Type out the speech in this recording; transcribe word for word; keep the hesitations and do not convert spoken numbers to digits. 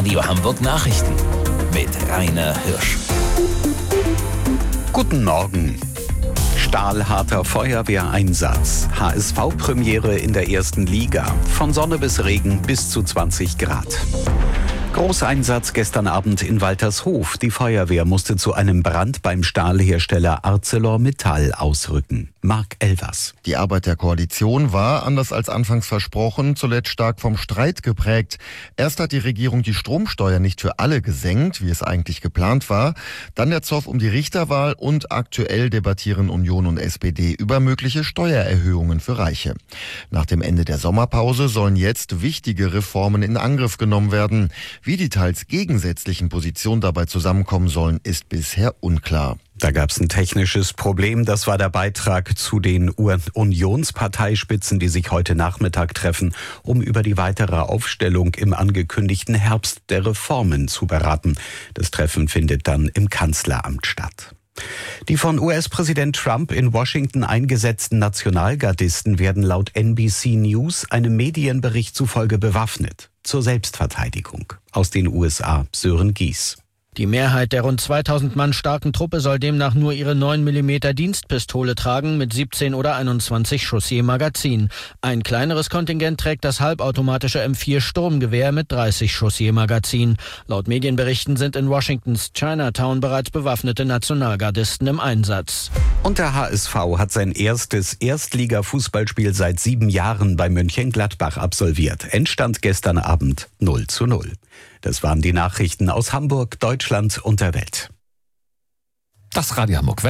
Radio Hamburg Nachrichten mit Rainer Hirsch. Guten Morgen. Stahlharter Feuerwehreinsatz. H S V-Premiere in der ersten Liga. Von Sonne bis Regen bis zu zwanzig Grad. Großeinsatz gestern Abend in Waltershof. Die Feuerwehr musste zu einem Brand beim Stahlhersteller ArcelorMittal ausrücken. Marc Elvers. Die Arbeit der Koalition war, anders als anfangs versprochen, zuletzt stark vom Streit geprägt. Erst hat die Regierung die Stromsteuer nicht für alle gesenkt, wie es eigentlich geplant war. Dann der Zoff um die Richterwahl und aktuell debattieren Union und S P D über mögliche Steuererhöhungen für Reiche. Nach dem Ende der Sommerpause sollen jetzt wichtige Reformen in Angriff genommen werden. Wie die teils gegensätzlichen Positionen dabei zusammenkommen sollen, ist bisher unklar. Da gab es ein technisches Problem. Das war der Beitrag zu den Unionsparteispitzen, die sich heute Nachmittag treffen, um über die weitere Aufstellung im angekündigten Herbst der Reformen zu beraten. Das Treffen findet dann im Kanzleramt statt. Die von U S-Präsident Trump in Washington eingesetzten Nationalgardisten werden laut N B C News einem Medienbericht zufolge bewaffnet. Zur Selbstverteidigung. Aus den U S A, Sören Gies. Die Mehrheit der rund zweitausend Mann starken Truppe soll demnach nur ihre neun Millimeter Dienstpistole tragen mit siebzehn oder einundzwanzig Schuss je Magazin. Ein kleineres Kontingent trägt das halbautomatische M vier Sturmgewehr mit dreißig Schuss je Magazin. Laut Medienberichten sind in Washingtons Chinatown bereits bewaffnete Nationalgardisten im Einsatz. Und der H S V hat sein erstes Erstliga-Fußballspiel seit sieben Jahren bei Mönchengladbach absolviert. Endstand gestern Abend null zu null. Das waren die Nachrichten aus Hamburg, Deutschland und der Welt. Das Radio Hamburg.